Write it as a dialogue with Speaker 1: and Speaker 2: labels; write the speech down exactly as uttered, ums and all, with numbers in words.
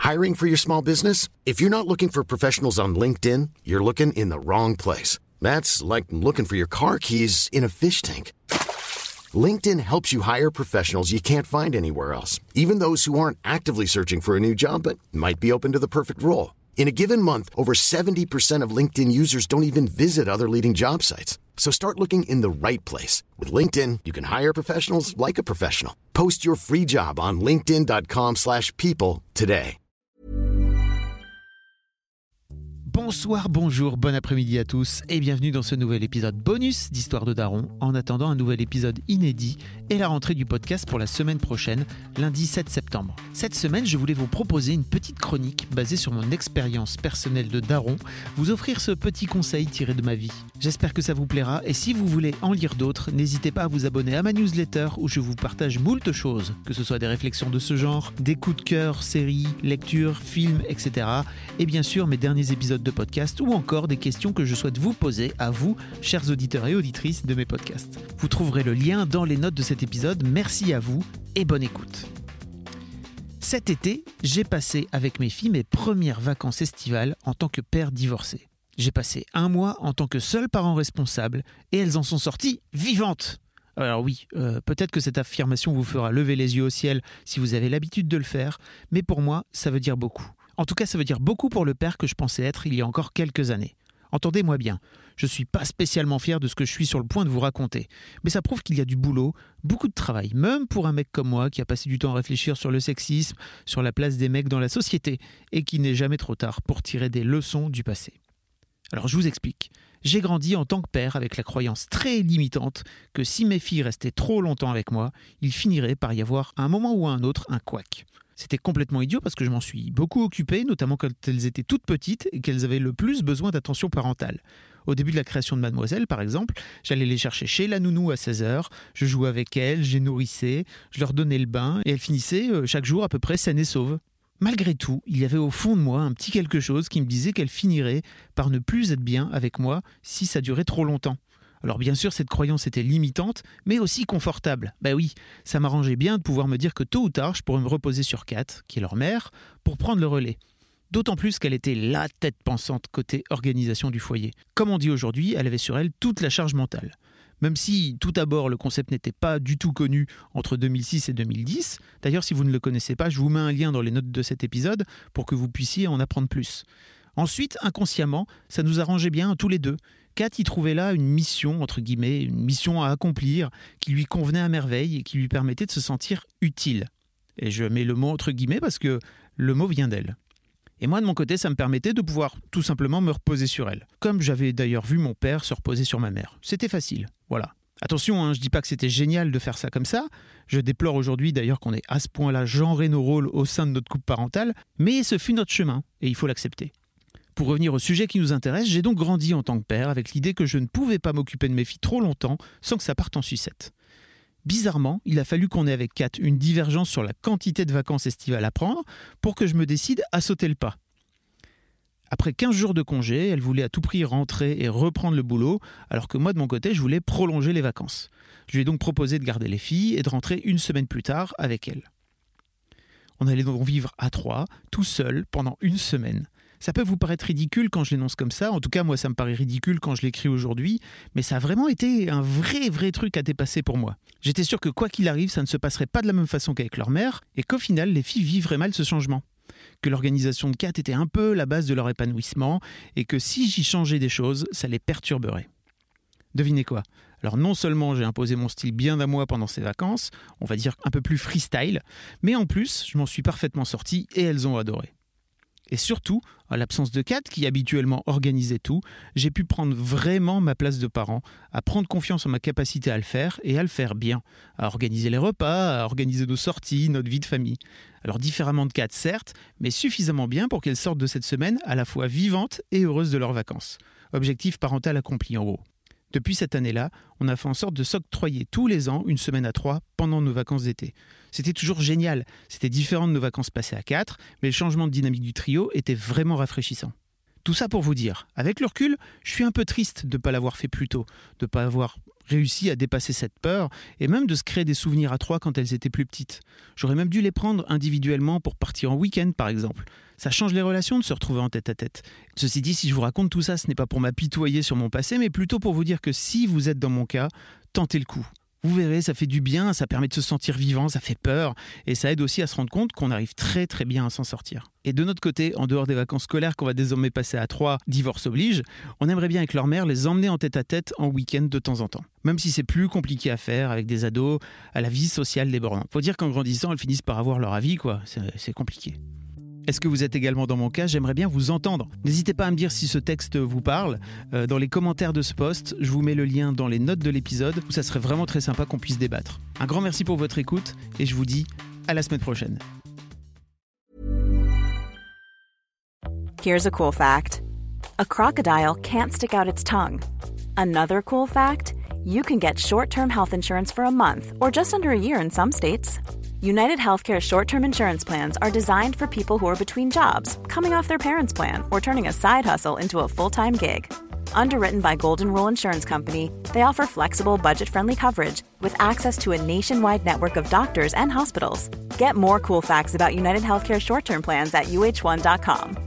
Speaker 1: Hiring for your small business? If you're not looking for professionals on LinkedIn, you're looking in the wrong place. That's like looking for your car keys in a fish tank. LinkedIn helps you hire professionals you can't find anywhere else, even those who aren't actively searching for a new job but might be open to the perfect role. In a given month, over seventy percent of LinkedIn users don't even visit other leading job sites. So start looking in the right place. With LinkedIn, you can hire professionals like a professional. Post your free job on linkedin.com slash people today.
Speaker 2: Bonsoir, bonjour, bon après-midi à tous et bienvenue dans ce nouvel épisode bonus d'Histoire de Daron en attendant un nouvel épisode inédit et la rentrée du podcast pour la semaine prochaine, lundi sept septembre. Cette semaine, je voulais vous proposer une petite chronique basée sur mon expérience personnelle de daron, vous offrir ce petit conseil tiré de ma vie. J'espère que ça vous plaira et si vous voulez en lire d'autres, n'hésitez pas à vous abonner à ma newsletter où je vous partage moult choses, que ce soit des réflexions de ce genre, des coups de cœur, séries, lectures, films, et cetera. Et bien sûr mes derniers épisodes de podcast ou encore des questions que je souhaite vous poser à vous, chers auditeurs et auditrices de mes podcasts. Vous trouverez le lien dans les notes de cet épisode. Merci à vous et bonne écoute. Cet été, j'ai passé avec mes filles mes premières vacances estivales en tant que père divorcé. J'ai passé un mois en tant que seul parent responsable et elles en sont sorties vivantes. Alors oui, euh, peut-être que cette affirmation vous fera lever les yeux au ciel si vous avez l'habitude de le faire, mais pour moi, ça veut dire beaucoup. En tout cas, ça veut dire beaucoup pour le père que je pensais être il y a encore quelques années. Entendez-moi bien, je ne suis pas spécialement fier de ce que je suis sur le point de vous raconter, mais ça prouve qu'il y a du boulot, beaucoup de travail, même pour un mec comme moi qui a passé du temps à réfléchir sur le sexisme, sur la place des mecs dans la société, et qui n'est jamais trop tard pour tirer des leçons du passé. Alors je vous explique. J'ai grandi en tant que père avec la croyance très limitante que si mes filles restaient trop longtemps avec moi, il finirait par y avoir à un moment ou à un autre un couac. C'était complètement idiot parce que je m'en suis beaucoup occupé, notamment quand elles étaient toutes petites et qu'elles avaient le plus besoin d'attention parentale. Au début de la création de Mademoiselle, par exemple, j'allais les chercher chez la nounou à seize heures, je jouais avec elles, je les nourrissais, je leur donnais le bain et elles finissaient chaque jour à peu près saines et sauves. Malgré tout, il y avait au fond de moi un petit quelque chose qui me disait qu'elles finiraient par ne plus être bien avec moi si ça durait trop longtemps. Alors bien sûr, cette croyance était limitante, mais aussi confortable. Ben oui, ça m'arrangeait bien de pouvoir me dire que tôt ou tard, je pourrais me reposer sur Kat, qui est leur mère, pour prendre le relais. D'autant plus qu'elle était la tête pensante côté organisation du foyer. Comme on dit aujourd'hui, elle avait sur elle toute la charge mentale. Même si, tout d'abord, le concept n'était pas du tout connu entre deux mille six et deux mille dix. D'ailleurs, si vous ne le connaissez pas, je vous mets un lien dans les notes de cet épisode pour que vous puissiez en apprendre plus. Ensuite, inconsciemment, ça nous arrangeait bien tous les deux. Kat y trouvait là une mission, entre guillemets, une mission à accomplir qui lui convenait à merveille et qui lui permettait de se sentir utile. Et je mets le mot entre guillemets parce que le mot vient d'elle. Et moi, de mon côté, ça me permettait de pouvoir tout simplement me reposer sur elle. Comme j'avais d'ailleurs vu mon père se reposer sur ma mère. C'était facile, voilà. Attention, hein, je dis pas que c'était génial de faire ça comme ça. Je déplore aujourd'hui d'ailleurs qu'on ait à ce point-là genré nos rôles au sein de notre couple parental. Mais ce fut notre chemin et il faut l'accepter. Pour revenir au sujet qui nous intéresse, j'ai donc grandi en tant que père avec l'idée que je ne pouvais pas m'occuper de mes filles trop longtemps sans que ça parte en sucette. Bizarrement, il a fallu qu'on ait avec Kat une divergence sur la quantité de vacances estivales à prendre pour que je me décide à sauter le pas. Après quinze jours de congé, elle voulait à tout prix rentrer et reprendre le boulot, alors que moi de mon côté, je voulais prolonger les vacances. Je lui ai donc proposé de garder les filles et de rentrer une semaine plus tard avec elle. On allait donc vivre à trois, tout seul, pendant une semaine. Ça peut vous paraître ridicule quand je l'énonce comme ça, en tout cas moi ça me paraît ridicule quand je l'écris aujourd'hui, mais ça a vraiment été un vrai vrai truc à dépasser pour moi. J'étais sûr que quoi qu'il arrive, ça ne se passerait pas de la même façon qu'avec leur mère, et qu'au final les filles vivraient mal ce changement. Que l'organisation de Kat était un peu la base de leur épanouissement, et que si j'y changeais des choses, ça les perturberait. Devinez quoi ? Alors non seulement j'ai imposé mon style bien à moi pendant ces vacances, on va dire un peu plus freestyle, mais en plus je m'en suis parfaitement sorti et elles ont adoré. Et surtout, à l'absence de Kat, qui habituellement organisait tout, j'ai pu prendre vraiment ma place de parent, à prendre confiance en ma capacité à le faire et à le faire bien, à organiser les repas, à organiser nos sorties, notre vie de famille. Alors différemment de Kat, certes, mais suffisamment bien pour qu'elles sortent de cette semaine à la fois vivantes et heureuses de leurs vacances. Objectif parental accompli en gros. Depuis cette année-là, on a fait en sorte de s'octroyer tous les ans une semaine à trois pendant nos vacances d'été. C'était toujours génial, c'était différent de nos vacances passées à quatre, mais le changement de dynamique du trio était vraiment rafraîchissant. Tout ça pour vous dire, avec le recul, je suis un peu triste de ne pas l'avoir fait plus tôt, de ne pas avoir réussi à dépasser cette peur et même de se créer des souvenirs à trois quand elles étaient plus petites. J'aurais même dû les prendre individuellement pour partir en week-end par exemple. Ça change les relations de se retrouver en tête-à-tête. Ceci dit, si je vous raconte tout ça, ce n'est pas pour m'apitoyer sur mon passé, mais plutôt pour vous dire que si vous êtes dans mon cas, tentez le coup. Vous verrez, ça fait du bien, ça permet de se sentir vivant, ça fait peur et ça aide aussi à se rendre compte qu'on arrive très très bien à s'en sortir. Et de notre côté, en dehors des vacances scolaires qu'on va désormais passer à trois, divorce oblige, on aimerait bien avec leur mère les emmener en tête-à-tête en week-end de temps en temps. Même si c'est plus compliqué à faire avec des ados, à la vie sociale débordante. Faut dire qu'en grandissant, elles finissent par avoir leur avis, quoi. C'est, c'est compliqué. Est-ce que vous êtes également dans mon cas ? J'aimerais bien vous entendre. N'hésitez pas à me dire si ce texte vous parle. Euh, dans les commentaires de ce post, je vous mets le lien dans les notes de l'épisode où ça serait vraiment très sympa qu'on puisse débattre. Un grand merci pour votre écoute et je vous dis à la semaine prochaine.
Speaker 3: Here's a cool fact. A crocodile can't stick out its tongue. Another cool fact, you can get short-term health insurance for a month or just under a year in some states. United Healthcare short-term insurance plans are designed for people who are between jobs, coming off their parents' plan, or turning a side hustle into a full-time gig. Underwritten by Golden Rule Insurance Company, they offer flexible, budget-friendly coverage with access to a nationwide network of doctors and hospitals. Get more cool facts about United Healthcare short-term plans at U H one dot com.